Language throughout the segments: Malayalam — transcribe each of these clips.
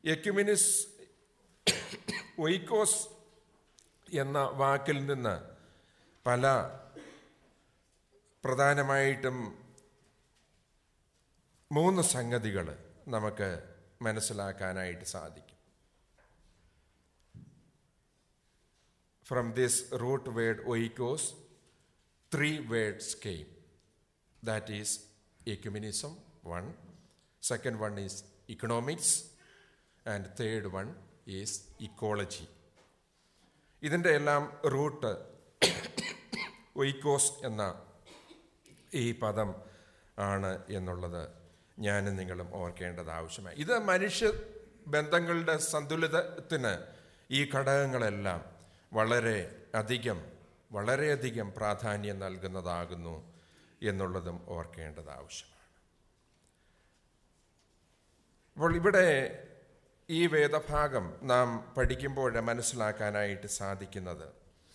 എക്യുമെനിസ് ഒയ്ക്കോസ് എന്ന വാക്കിൽ നിന്ന് പല പ്രധാനമായിട്ടും 3 സംഗതികൾ നമുക്ക് മനസ്സിലാക്കാനായിട്ട് സാധിക്കും. From this root word oikos, 3 words came. That is ecumenism, one. Second one is economics. And third one is ecology. ഇതിൻ്റെ എല്ലാം റൂട്ട് ഒയ്ക്കോസ് എന്ന ഈ പദം ആണ് എന്നുള്ളത് ഞാനും നിങ്ങളും ഓർക്കേണ്ടത് ആവശ്യമായി. ഇത് മനുഷ്യ ബന്ധങ്ങളുടെ സന്തുലിതത്തിന് ഈ ഘടകങ്ങളെല്ലാം വളരെയധികം പ്രാധാന്യം നൽകുന്നതാകുന്നു എന്നുള്ളതും ഓർക്കേണ്ടത് ആവശ്യമാണ്. അപ്പോൾ ഇവിടെ ഈ വേദഭാഗം നാം പഠിക്കുമ്പോൾ മനസ്സിലാക്കാനായിട്ട് സാധിക്കുന്നത്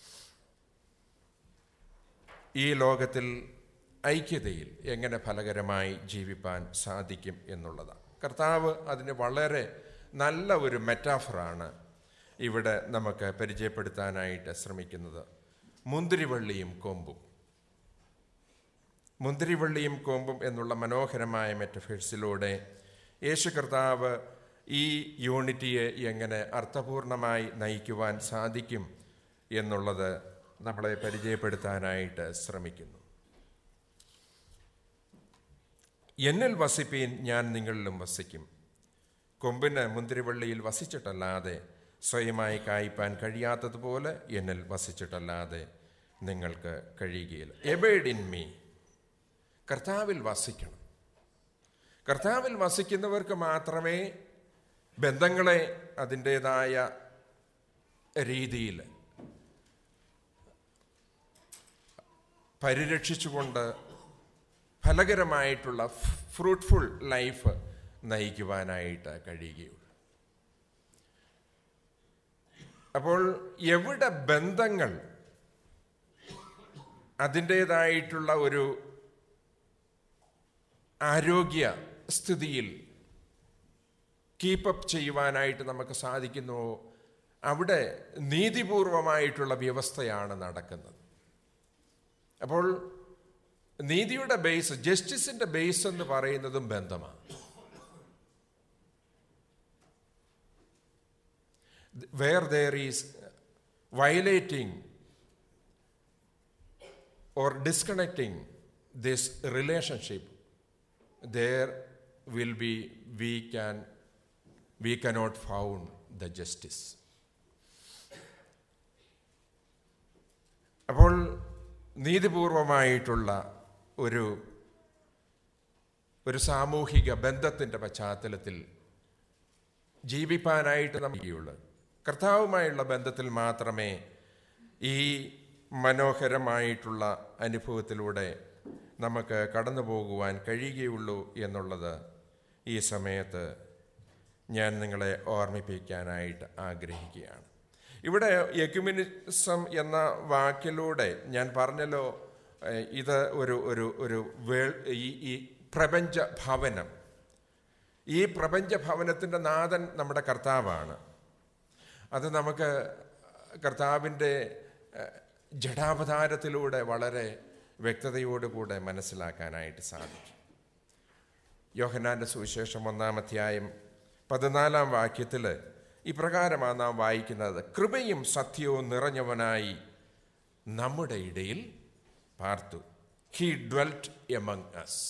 ഈ ലോകത്തിൽ ഐക്യതയിൽ എങ്ങനെ ഫലകരമായി ജീവിപ്പാൻ സാധിക്കും എന്നുള്ളതാണ്. കർത്താവ് അതിന് വളരെ നല്ല ഒരു മെറ്റാഫറാണ് ഇവിടെ നമുക്ക് പരിചയപ്പെടുത്താനായിട്ട് ശ്രമിക്കുന്നത്. മുന്തിരിവള്ളിയും കൊമ്പും എന്നുള്ള മനോഹരമായ മെറ്റഫേഴ്സിലൂടെ യേശു കർത്താവ് ഈ യൂണിറ്റിയെ എങ്ങനെ അർത്ഥപൂർണമായി നയിക്കുവാൻ സാധിക്കും എന്നുള്ളത് നമ്മളെ പരിചയപ്പെടുത്താനായിട്ട് ശ്രമിക്കുന്നു. എന്നിൽ വസിപ്പീൻ, ഞാൻ നിങ്ങളിലും വസിക്കും. കൊമ്പിന് മുന്തിരിവള്ളിയിൽ വസിച്ചിട്ടല്ലാതെ സ്വയമായി കായ്പാൻ കഴിയാത്തതുപോലെ എന്നിൽ വസിച്ചിട്ടല്ലാതെ നിങ്ങൾക്ക് കഴിയുകയില്ല. എബൈഡ് ഇൻ മീ, കർത്താവിൽ വസിക്കണം. കർത്താവിൽ വസിക്കുന്നവർക്ക് മാത്രമേ ബന്ധങ്ങളെ അതിൻ്റേതായ രീതിയിൽ പരിരക്ഷിച്ചുകൊണ്ട് ഫലകരമായിട്ടുള്ള ഫ്രൂട്ട്ഫുൾ ലൈഫ് നയിക്കുവാനായിട്ട് കഴിയുകയുള്ളൂ. അപ്പോൾ എവിടെ ബന്ധങ്ങൾ അതിൻ്റേതായിട്ടുള്ള ഒരു ആരോഗ്യ സ്ഥിതിയിൽ കീപ്പപ്പ് ചെയ്യുവാനായിട്ട് നമുക്ക് സാധിക്കുന്നുവോ അവിടെ നീതിപൂർവമായിട്ടുള്ള വ്യവസ്ഥയാണ് നടക്കുന്നത്. അപ്പോൾ നീതിയുടെ ബേസ്, ജസ്റ്റിസിന്റെ ബേസ് എന്ന് പറയുന്നതും ബന്ധമാണ്. Where there is violating or disconnecting this relationship, there will be we cannot found the justice. അപ്പോൾ നീതിപൂർവമായിട്ടുള്ള ഒരു സാമൂഹിക ബന്ധത്തിൻ്റെ പശ്ചാത്തലത്തിൽ ജീവിപ്പാനായിട്ട് നമുക്കുള്ളൂ. കർത്താവുമായുള്ള ബന്ധത്തിൽ മാത്രമേ ഈ മനോഹരമായിട്ടുള്ള അനുഭവത്തിലൂടെ നമുക്ക് കടന്നു പോകുവാൻ കഴിയുകയുള്ളൂ എന്നുള്ളത് ഈ സമയത്ത് ഞാൻ നിങ്ങളെ ഓർമ്മിപ്പിക്കാനായിട്ട് ആഗ്രഹിക്കുകയാണ്. ഇവിടെ എക്യുമെനിസം എന്ന വാക്കിലൂടെ ഞാൻ പറഞ്ഞല്ലോ, ഇത് ഈ പ്രപഞ്ച ഭവനം, ഈ പ്രപഞ്ച ഭവനത്തിൻ്റെ നാഥൻ നമ്മുടെ കർത്താവാണ്. അത് നമുക്ക് കർത്താവിൻ്റെ ജഡാവതാരത്തിലൂടെ വളരെ വ്യക്തതയോടുകൂടെ മനസ്സിലാക്കാനായിട്ട് സാധിക്കും. യോഹന്നാൻ്റെ സുവിശേഷം 1-ാം അധ്യായം 14-ാം വാക്യത്തിൽ ഇപ്രകാരമാണ് നാം വായിക്കുന്നത്: കൃപയും സത്യവും നിറഞ്ഞവനായി നമ്മുടെ ഇടയിൽ പാർത്തു. He dwelt among us.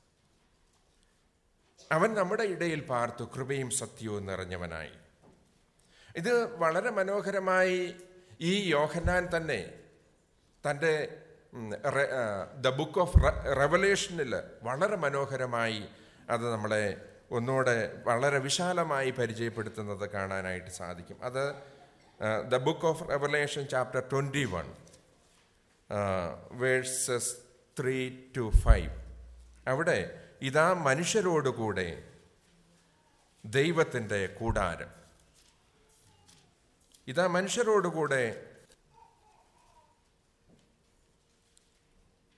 അവൻ നമ്മുടെ ഇടയിൽ പാർത്തു, കൃപയും സത്യവും നിറഞ്ഞവനായി. ഇത് വളരെ മനോഹരമായി ഈ യോഹന്നാൻ തന്നെ തൻ്റെ ദ ബുക്ക് ഓഫ് റെവലേഷനിൽ വളരെ മനോഹരമായി അത് നമ്മളെ ഒന്നുകൂടെ വളരെ വിശാലമായി പരിചയപ്പെടുത്തുന്നത് കാണാനായിട്ട് സാധിക്കും. അത് the book of Revelation chapter 21 verses 3-5. അവിടെ ഇതാ മനുഷ്യരോടുകൂടെ ദൈവത്തിൻ്റെ കൂടാരം, ഇതാ മനുഷ്യരോടുകൂടെ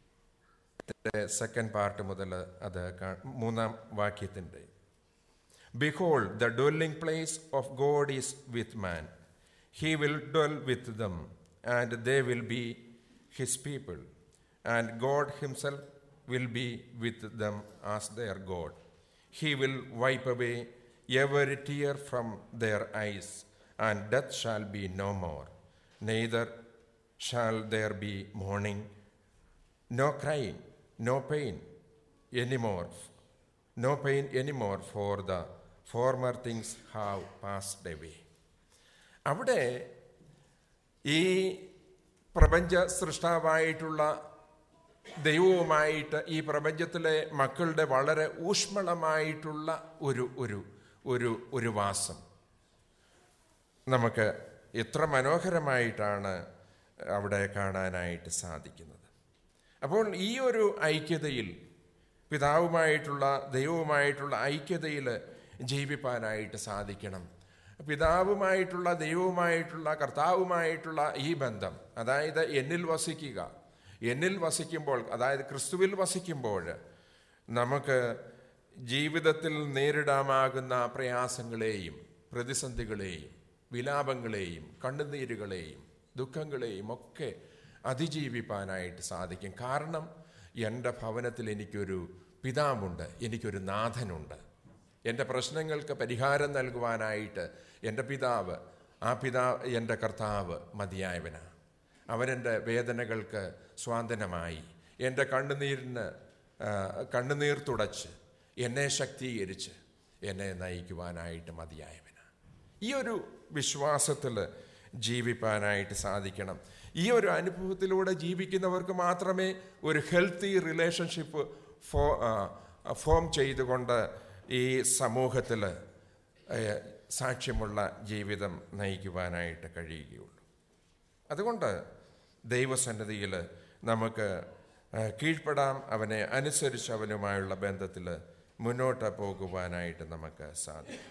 സെക്കൻഡ് പാർട്ട് മുതൽ അത് 3-ാം വാക്യത്തിൻ്റെ Behold, the dwelling place of God is with man. He will dwell with them, and they will be his people. And God himself will be with them as their God. He will wipe away every tear from their eyes, and death shall be no more. Neither shall there be mourning, no crying, no pain anymore. No pain anymore, for the former things have passed away. അവിടെ ഈ പ്രപഞ്ച സൃഷ്ടാവായിട്ടുള്ള ദൈവവുമായിട്ട് ഈ പ്രപഞ്ചത്തിലെ മക്കളുടെ വളരെ ഊഷ്മളമായിട്ടുള്ള ഒരു വാസം നമുക്ക് എത്ര മനോഹരമായിട്ടാണ് അവിടെ കാണാനായിട്ട് സാധിക്കുന്നത്. അപ്പോൾ ഈ ഒരു ഐക്യതയിൽ, പിതാവുമായിട്ടുള്ള ദൈവവുമായിട്ടുള്ള ഐക്യതയിൽ ജീവിപ്പാനായിട്ട് സാധിക്കണം. പിതാവുമായിട്ടുള്ള ദൈവവുമായിട്ടുള്ള കർത്താവുമായിട്ടുള്ള ഈ ബന്ധം, അതായത് എന്നിൽ വസിക്കുമ്പോൾ, അതായത് ക്രിസ്തുവിൽ വസിക്കുമ്പോൾ നമുക്ക് ജീവിതത്തിൽ നേരിടാമാകുന്ന പ്രയാസങ്ങളെയും പ്രതിസന്ധികളെയും വിലാപങ്ങളെയും കണ്ണുനീരുകളെയും ദുഃഖങ്ങളെയും ഒക്കെ അതിജീവിപ്പാനായിട്ട് സാധിക്കും. കാരണം എൻ്റെ ഭവനത്തിൽ എനിക്കൊരു പിതാവുണ്ട്, എനിക്കൊരു നാഥനുണ്ട്. എൻ്റെ പ്രശ്നങ്ങൾക്ക് പരിഹാരം നൽകുവാനായിട്ട് എൻ്റെ പിതാവ്, എൻ്റെ കർത്താവ് മതിയായവനാണ്. അവനെൻ്റെ വേദനകൾക്ക് സ്വാന്തനമായി, എൻ്റെ കണ്ണുനീർ തുടച്ച് എന്നെ ശക്തീകരിച്ച് എന്നെ നയിക്കുവാനായിട്ട് മതിയായവനാണ്. ഈ ഒരു വിശ്വാസത്തിൽ ജീവിപ്പാനായിട്ട് സാധിക്കണം. ഈ ഒരു അനുഭവത്തിലൂടെ ജീവിക്കുന്നവർക്ക് മാത്രമേ ഒരു ഹെൽത്തി റിലേഷൻഷിപ്പ് ഫോം ചെയ്തുകൊണ്ട് ഈ സമൂഹത്തിൽ സാക്ഷ്യമുള്ള ജീവിതം നയിക്കുവാനായിട്ട് കഴിയുകയുള്ളൂ. അതുകൊണ്ട് ദൈവസന്നിധിയിൽ നമുക്ക് കീഴ്പ്പെടാം. അവനെ അനുസരിച്ച് അവനുമായുള്ള ബന്ധത്തിൽ മുന്നോട്ട് പോകുവാനായിട്ട് നമുക്ക് സാധിക്കും.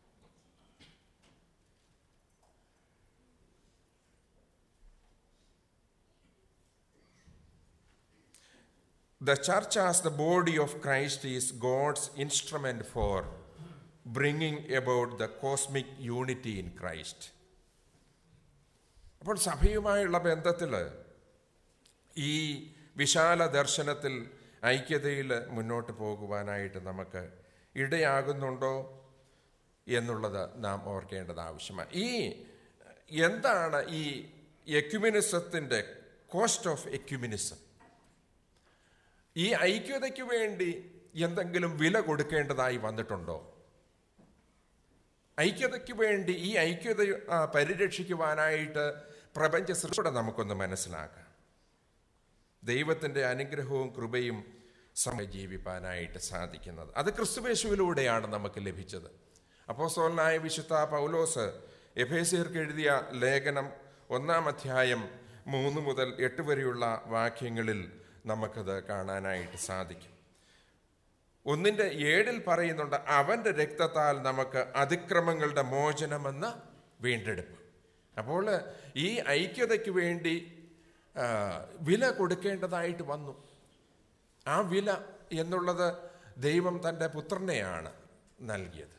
The church as the body of Christ is God's instrument for bringing about the cosmic unity in Christ. അപ്പോൾ സഭയുമായുള്ള ബന്ധത്തിൽ ഈ വിശാല ദർശനത്തിൽ ഐക്യതയിൽ മുന്നോട്ട് പോകുവാനായിട്ട് നമുക്ക് ഇടയാകുന്നുണ്ടോ എന്നുള്ളത് നാം ഓർക്കേണ്ടത് ആവശ്യമാണ്. എന്താണ് ഈ എക്യുമിനിസത്തിൻ്റെ കോസ്റ്റ് ഓഫ് എക്യുമിനിസം? ഈ ഐക്യതയ്ക്ക് വേണ്ടി എന്തെങ്കിലും വില കൊടുക്കേണ്ടതായി വന്നിട്ടുണ്ടോ? ഐക്യതയ്ക്ക് വേണ്ടി ഈ ഐക്യത പരിരക്ഷിക്കുവാനായിട്ട് പ്രപഞ്ച സൃഷ്ടിയുടെ നമുക്കൊന്ന് മനസ്സിലാക്കാം. ദൈവത്തിൻ്റെ അനുഗ്രഹവും കൃപയും ജീവിപ്പാനായിട്ട് സാധിക്കുന്നത് അത് ക്രിസ്തുയേശുവിലൂടെയാണ് നമുക്ക് ലഭിച്ചത്. അപ്പോസ്തലനായ വിശുദ്ധ പൗലോസ് എഫേസ്യർക്ക് എഴുതിയ ലേഖനം 1-ാം അധ്യായം 3 മുതൽ 8 വരെയുള്ള വാക്യങ്ങളിൽ നമുക്കത് കാണാനായിട്ട് സാധിക്കും. 1:7 പറയുന്നുണ്ട്, അവൻ്റെ രക്തത്താൽ നമുക്ക് അതിക്രമങ്ങളുടെ മോചനമെന്ന വീണ്ടെടുപ്പ്. അപ്പോൾ ഈ ഐക്യതയ്ക്ക് വേണ്ടി വില കൊടുക്കേണ്ടതായിട്ട് വന്നു. ആ വില എന്നുള്ളത് ദൈവം തൻ്റെ പുത്രനെയാണ് നൽകിയത്.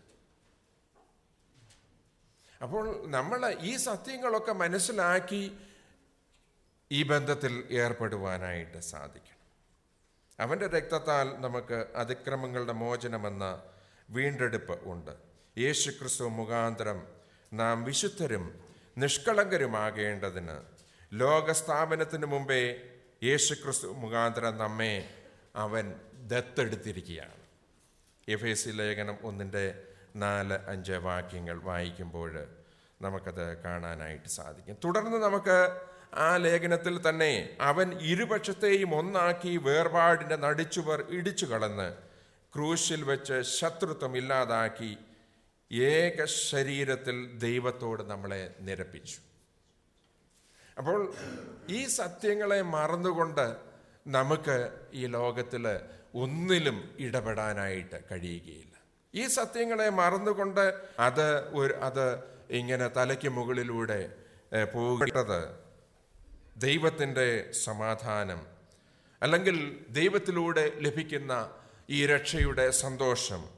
അപ്പോൾ നമ്മൾ ഈ സത്യങ്ങളൊക്കെ മനസ്സിലാക്കി ഈ ബന്ധത്തിൽ ഏർപ്പെടുവാനായിട്ട് സാധിക്കണം. അവൻ്റെ രക്തത്താൽ നമുക്ക് അതിക്രമങ്ങളുടെ മോചനമെന്ന വീണ്ടെടുപ്പ് ഉണ്ട്. യേശുക്രിസ്തു മുഖാന്തരം നാം വിശുദ്ധരും നിഷ്കളങ്കരുമാകേണ്ടതിന് ലോകസ്ഥാപനത്തിന് മുമ്പേ യേശുക്രിസ്തു മുഖാന്തരം നമ്മെ അവൻ ദത്തെടുത്തിരിക്കുകയാണ്. എഫേസ്യ ലേഖനം 1:4-5 വാക്യങ്ങൾ വായിക്കുമ്പോൾ നമുക്കത് കാണാനായിട്ട് സാധിക്കും. തുടർന്ന് നമുക്ക് ആ ലേഖനത്തിൽ തന്നെ അവൻ ഇരുപക്ഷത്തെയും ഒന്നാക്കി വേർപാടിൻ്റെ നടിച്ചുവർ ഇടിച്ചു കളന്ന് ക്രൂശിൽ വെച്ച് ശത്രുത്വം ഇല്ലാതാക്കി ഏക ശരീരത്തിൽ ദൈവത്തോട് നമ്മളെ നിരപ്പിച്ചു. അപ്പോൾ ഈ സത്യങ്ങളെ മറന്നുകൊണ്ട് നമുക്ക് ഈ ലോകത്തിൽ ഒന്നിലും ഇടപെടാനായിട്ട് കഴിയുകയില്ല. ഈ സത്യങ്ങളെ മറന്നുകൊണ്ട് അത് ഇങ്ങനെ തലയ്ക്ക് മുകളിലൂടെ പോകേണ്ടത് ദൈവത്തിൻ്റെ സമാധാനം അല്ലെങ്കിൽ ദൈവത്തിലൂടെ ലഭിക്കുന്ന ഈ രക്ഷയുടെ സന്തോഷം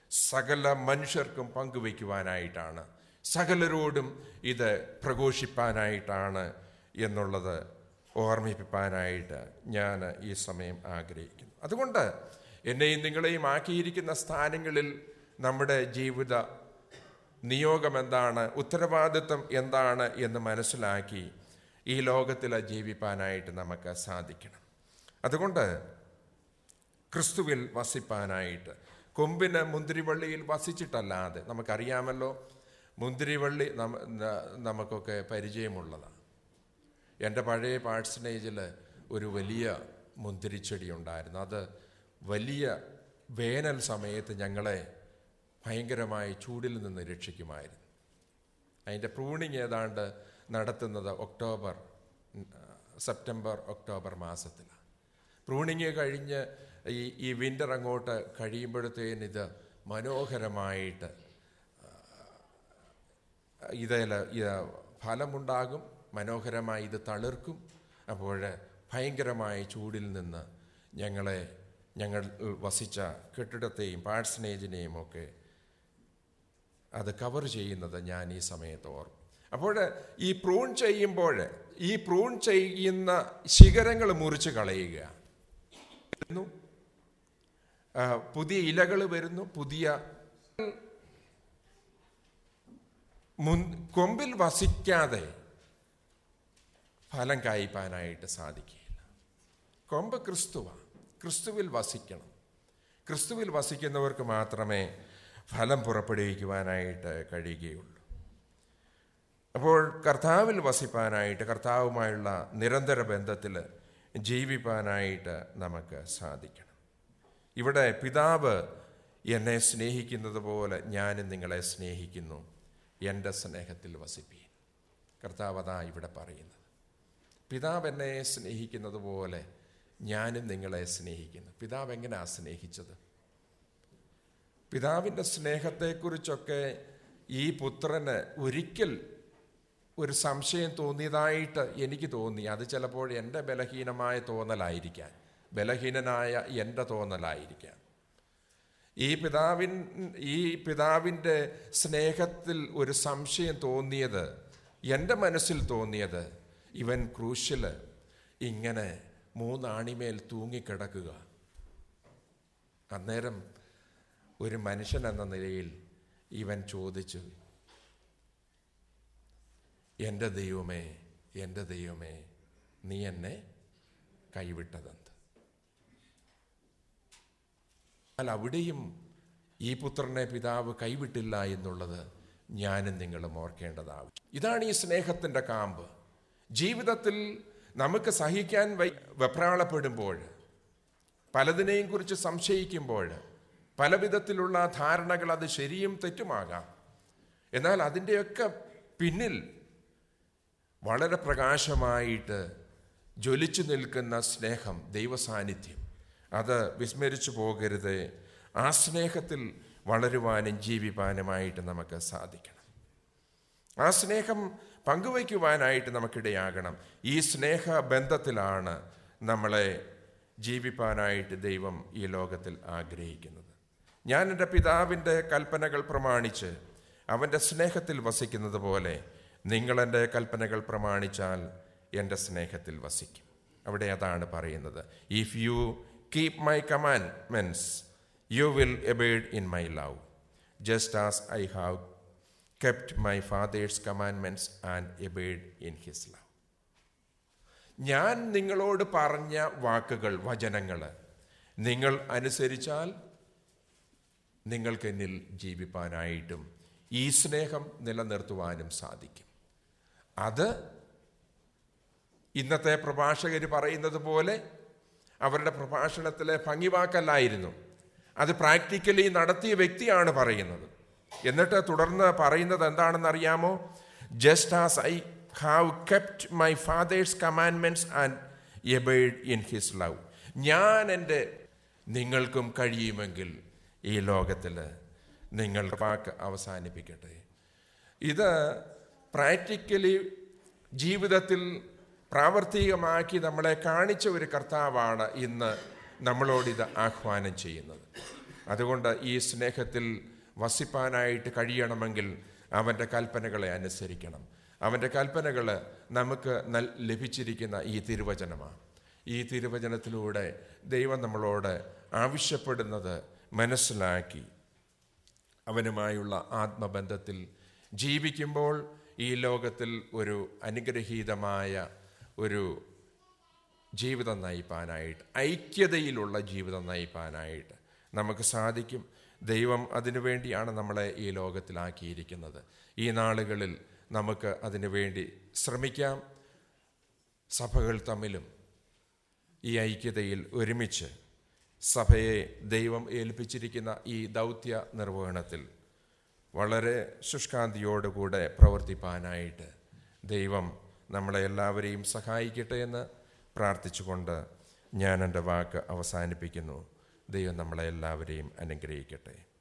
സകല മനുഷ്യർക്കും പങ്കുവയ്ക്കുവാനായിട്ടാണ്, സകലരോടും ഇത് പ്രഘോഷിപ്പാനായിട്ടാണ് എന്നുള്ളത് ഓർമ്മിപ്പിക്കാനായിട്ട് ഞാൻ ഈ സമയം ആഗ്രഹിക്കുന്നു. അതുകൊണ്ട് എന്നെയും നിങ്ങളെയും ആക്കിയിരിക്കുന്ന സ്ഥാനങ്ങളിൽ നമ്മുടെ ജീവിത നിയോഗം എന്താണ്, ഉത്തരവാദിത്വം എന്താണ് എന്ന് മനസ്സിലാക്കി ഈ ലോകത്തിൽ ജീവിപ്പാനായിട്ട് നമുക്ക് സാധിക്കണം. അതുകൊണ്ട് ക്രിസ്തുവിൽ വസിപ്പാനായിട്ട്, കൊമ്പിന് മുന്തിരിവള്ളിയിൽ വസിച്ചിട്ടല്ലാതെ, നമുക്കറിയാമല്ലോ മുന്തിരിവള്ളി നമുക്കൊക്കെ പരിചയമുള്ളതാണ്. എൻ്റെ പഴയ പാഴ്സനേജിൽ ഒരു വലിയ മുന്തിരിച്ചെടി ഉണ്ടായിരുന്നു. അത് വലിയ വേനൽ സമയത്ത് ഞങ്ങളെ ഭയങ്കരമായി ചൂടിൽ നിന്ന് രക്ഷിക്കുമായിരുന്നു. അതിൻ്റെ പ്രൂണിങ് ഏതാണ്ട് നടത്തുന്നത് സെപ്റ്റംബർ ഒക്ടോബർ മാസത്തിലാണ്. പ്രൂണിങ് കഴിഞ്ഞ് ഈ വിൻ്റർ അങ്ങോട്ട് കഴിയുമ്പോഴത്തേന് ഇത് മനോഹരമായിട്ട് ഇതിൽ ഫലമുണ്ടാകും, മനോഹരമായി ഇത് തളിർക്കും. അപ്പോൾ ഭയങ്കരമായ ചൂടിൽ നിന്ന് ഞങ്ങൾ വസിച്ച കെട്ടിടത്തെയും പാഴ്സനേജിനെയും ഒക്കെ അത് കവർ ചെയ്യുന്നത് ഞാൻ ഈ സമയത്ത് ഓർക്കും. അപ്പോൾ ഈ പ്രൂൺ ചെയ്യുന്ന ശിഖരങ്ങൾ മുറിച്ച് കളയുക, പുതിയ ഇലകൾ വരുന്നു, പുതിയ കൊമ്പിൽ വസിക്കാതെ ഫലം കായ്പാനായിട്ട് സാധിക്കുകയില്ല. കൊമ്പ് ക്രിസ്തുവാണ്, ക്രിസ്തുവിൽ വസിക്കണം. ക്രിസ്തുവിൽ വസിക്കുന്നവർക്ക് മാത്രമേ ഫലം പുറപ്പെടുവിക്കുവാനായിട്ട് കഴിയുകയുള്ളൂ. അപ്പോൾ കർത്താവിൽ വസിപ്പാനായിട്ട്, കർത്താവുമായുള്ള നിരന്തര ബന്ധത്തിൽ ജീവിപ്പാനായിട്ട് നമുക്ക് സാധിക്കണം. ഇവിടെ പിതാവ് എന്നെ സ്നേഹിക്കുന്നത് പോലെ ഞാനും നിങ്ങളെ സ്നേഹിക്കുന്നു, എൻ്റെ സ്നേഹത്തിൽ വസിപ്പീൻ. കർത്താവ് അതാ ഇവിടെ പറയുന്നത്. പിതാവ് എന്നെ സ്നേഹിക്കുന്നത് പോലെ ഞാനും നിങ്ങളെ സ്നേഹിക്കുന്നു. പിതാവ് എങ്ങനെയാണ് സ്നേഹിച്ചത്? പിതാവിൻ്റെ സ്നേഹത്തെക്കുറിച്ചൊക്കെ ഈ പുത്രന് ഒരിക്കൽ ഒരു സംശയം തോന്നിയതായിട്ട് എനിക്ക് തോന്നി. അത് ചിലപ്പോൾ എൻ്റെ ബലഹീനനായ എൻ്റെ തോന്നലായിരിക്കാം. ഈ പിതാവിൻ്റെ സ്നേഹത്തിൽ ഒരു സംശയം തോന്നിയത്, എൻ്റെ മനസ്സിൽ തോന്നിയത്, ഇവൻ ക്രൂശിൽ ഇങ്ങനെ 3 ആണിമേൽ തൂങ്ങിക്കിടക്കുക. അന്നേരം ഒരു മനുഷ്യൻ എന്ന നിലയിൽ ഇവൻ ചോദിച്ചു, എൻ്റെ ദൈവമേ, എൻ്റെ ദൈവമേ, നീ എന്നെ കൈവിട്ടതെന്ത്? എന്നാൽ അവിടെയും ഈ പുത്രനെ പിതാവ് കൈവിട്ടില്ല എന്നുള്ളത് ഞാനും നിങ്ങളും ഓർക്കേണ്ടതാവും. ഇതാണ് ഈ സ്നേഹത്തിൻ്റെ കാമ്പ്. ജീവിതത്തിൽ നമുക്ക് സഹിക്കാൻ വെപ്രാളപ്പെടുമ്പോൾ, പലതിനെയും കുറിച്ച് സംശയിക്കുമ്പോൾ, പല വിധത്തിലുള്ള ധാരണകൾ, അത് ശരിയും തെറ്റുമാകാം. എന്നാൽ അതിൻ്റെയൊക്കെ പിന്നിൽ വളരെ പ്രകാശമായിട്ട് ജ്വലിച്ചു നിൽക്കുന്ന സ്നേഹം, ദൈവസാന്നിധ്യം, അത് വിസ്മരിച്ചു പോകരുത്. ആ സ്നേഹത്തിൽ വളരുവാനും ജീവിപ്പാനുമായിട്ട് നമുക്ക് സാധിക്കണം. ആ സ്നേഹം പങ്കുവയ്ക്കുവാനായിട്ട് നമുക്കിടയാകണം. ഈ സ്നേഹബന്ധത്തിലാണ് നമ്മളെ ജീവിപ്പാനായിട്ട് ദൈവം ഈ ലോകത്തിൽ ആഗ്രഹിക്കുന്നത്. ഞാൻ എൻ്റെ പിതാവിൻ്റെ കൽപ്പനകൾ പ്രമാണിച്ച് അവൻ്റെ സ്നേഹത്തിൽ വസിക്കുന്നത് പോലെ നിങ്ങളെൻ്റെ കൽപ്പനകൾ പ്രമാണിച്ചാൽ എൻ്റെ സ്നേഹത്തിൽ വസിക്കും. അവിടെ അതാണ് പറയുന്നത്. If you keep my commandments you will abide in my love just as I have kept my father's commandments and obeyed in his love. ഞാൻ നിങ്ങളോട് പറഞ്ഞ വാക്കുകൾ, വചനങ്ങൾ നിങ്ങൾ അനുസരിച്ചാൽ നിങ്ങൾക്ക് എന്നിൽ ജീവിപ്പാനായിട്ടും ഈ സ്നേഹം നിലനിർത്തുവാനും സാധിക്കും. അത് ഇന്നത്തെ പ്രഭാഷകർ പറയുന്നത് പോലെ അവരുടെ പ്രഭാഷണത്തിലെ ഭംഗിവാക്കല്ലായിരുന്നു. അത് പ്രാക്ടിക്കലി നടത്തിയ വ്യക്തിയാണ് പറയുന്നത്. എന്നിട്ട് തുടർന്ന് പറയുന്നത് എന്താണെന്നറിയാമോ? Just as I have kept my father's commandments and abide in his love. ഞാൻ എൻ്റെ നിങ്ങൾക്കും കഴിയുമെങ്കിൽ ഈ ലോകത്തിൽ നിങ്ങളുടെ വാക്ക് അവസാനിപ്പിക്കട്ടെ. ഇത് പ്രാക്ടിക്കലി ജീവിതത്തിൽ പ്രാവർത്തികമാക്കി നമ്മളെ കാണിച്ച ഒരു കർത്താവാണ് ഇന്ന് നമ്മളോടിത് ആഹ്വാനം ചെയ്യുന്നത്. അതുകൊണ്ട് ഈ സ്നേഹത്തിൽ വസിപ്പാനായിട്ട് കഴിയണമെങ്കിൽ അവൻ്റെ കൽപ്പനകളെ അനുസരിക്കണം. അവൻ്റെ കൽപ്പനകൾ നമുക്ക് ലഭിച്ചിരിക്കുന്ന ഈ തിരുവചനമാണ്. ഈ തിരുവചനത്തിലൂടെ ദൈവം നമ്മളോട് ആവശ്യപ്പെടുന്നത് മനസ്സിലാക്കി അവനുമായുള്ള ആത്മബന്ധത്തിൽ ജീവിക്കുമ്പോൾ ഈ ലോകത്തിൽ ഒരു അനുഗ്രഹീതമായ ഒരു ജീവിതം നയിപ്പാനായിട്ട്, ഐക്യതയിലുള്ള ജീവിതം നയിപ്പാനായിട്ട് നമുക്ക് സാധിക്കും. ദൈവം അതിനുവേണ്ടിയാണ് നമ്മളെ ഈ ലോകത്തിലാക്കിയിരിക്കുന്നത്. ഈ നാളുകളിൽ നമുക്ക് അതിനുവേണ്ടി ശ്രമിക്കാം. സഭകൾ തമ്മിലും ഈ ഐക്യതയിൽ ഒരുമിച്ച് സഭയെ ദൈവം ഏൽപ്പിച്ചിരിക്കുന്ന ഈ ദൗത്യ നിർവഹണത്തിൽ വളരെ ശുഷ്കാന്തിയോടുകൂടെ പ്രവർത്തിപ്പാനായിട്ട് ദൈവം നമ്മളെ എല്ലാവരെയും സഹായിക്കട്ടെ എന്ന് പ്രാർത്ഥിച്ചുകൊണ്ട് ഞാൻ എൻ്റെ വാക്ക് അവസാനിപ്പിക്കുന്നു. ദൈവം നമ്മളെ എല്ലാവരെയും അനുഗ്രഹിക്കട്ടെ.